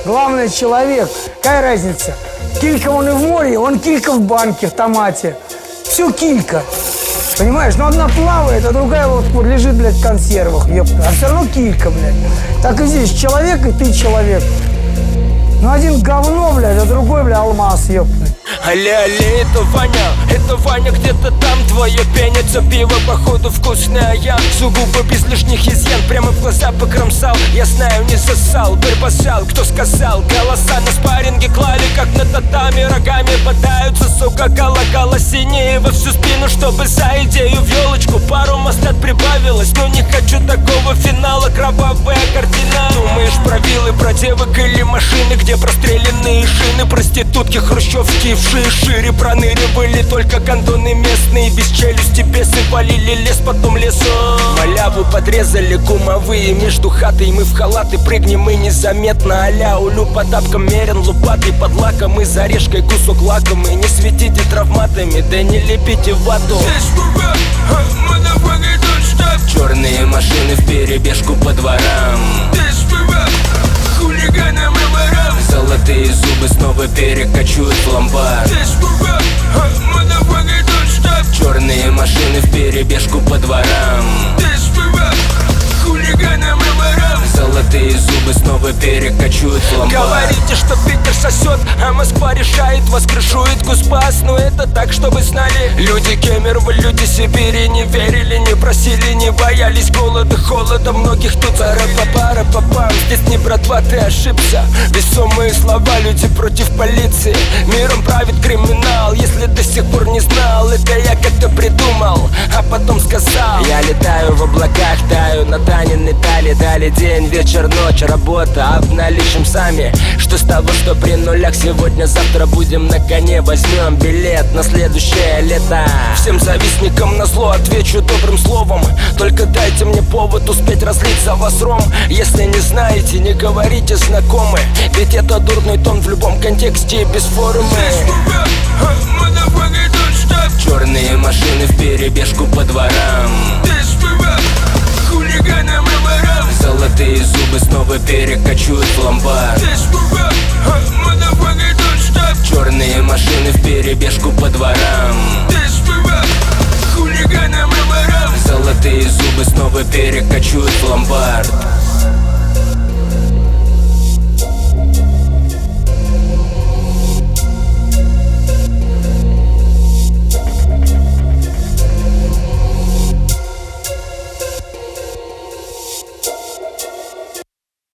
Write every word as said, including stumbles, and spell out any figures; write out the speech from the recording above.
Главное, человек. Какая разница? Килька он и в море, он килька в банке, в томате. Все килька. Понимаешь? Но одна плавает, а другая вот, вот лежит, блядь, в консервах, ёпта. А все равно килька, блядь. Так и здесь человек, и ты человек. Ну один говно, блядь, а другой, блядь, алмаз, ёпта. Алле-алле, это Ваня, это Ваня, где-то там твое пенится пиво, походу вкусное, а я сугубо без лишних изъян, прямо в глаза покромсал. Я знаю, не засал, перепасал, кто сказал. Голоса на спарринге клали, как на татами, рогами бодаются, сука, колокола синие во всю спину, чтобы за идею в елочку пару мостат прибавилось. Но не хочу такого финала, кровавая картина. Думаешь про виллы, про девок или машины, где простреленные шины, проститутки, хрущевки, вши шире проныривали только гондоны местные. Без челюсти бесы валили лес, потом лесу. Маляву подрезали кумовые, между хатой мы в халаты прыгнем и незаметно. Аля улю по тапкам мерен лупатый, под лаком и за решкой кусок лакомый. Не светите травматами, да не лепите вату. Черные машины вперебежку по дворам, хулиганам и ворам. Золотые зубы снова перекочуют в ломбард. Черные машины вперебежку по дворам, хулиганам и ворам. Золотые зубы снова перекочуют в ломбард. Говорите, что Питер сосет, а Москва решает, вас крышует Кузбасс. Но это так, чтобы знали люди Кемерово, люди Сибири. Не верили, не просили, не боялись голода, холода. Многих тут пара-па-пара-па-пам. Здесь не братва, ты ошибся. Весомые слова, люди против полиции. Миром правит криминал. Если до сих пор не знал, это я как-то придумал, а потом сказал. Я летаю в облаках, таю на Таниной тали. Дали день, вечер, ночь, работа, обналичим сами. Что с того, что при нулях сегодня, завтра будем на коне. Возьмем билет на следующее лето. Всем завистникам назло отвечу добрым словом. Только дайте мне повод успеть разлить за вас ром. Если не знаете, не говорите знакомы, ведь это дурной тон в любом контексте и без формы. Черные машины вперебежку по дворам, хулиганам и ворам. Золотые зубы снова перекочуют в ломбард. Черные машины вперебежку по дворам, хулиганам и ворам. Золотые зубы снова перекочуют в ломбард.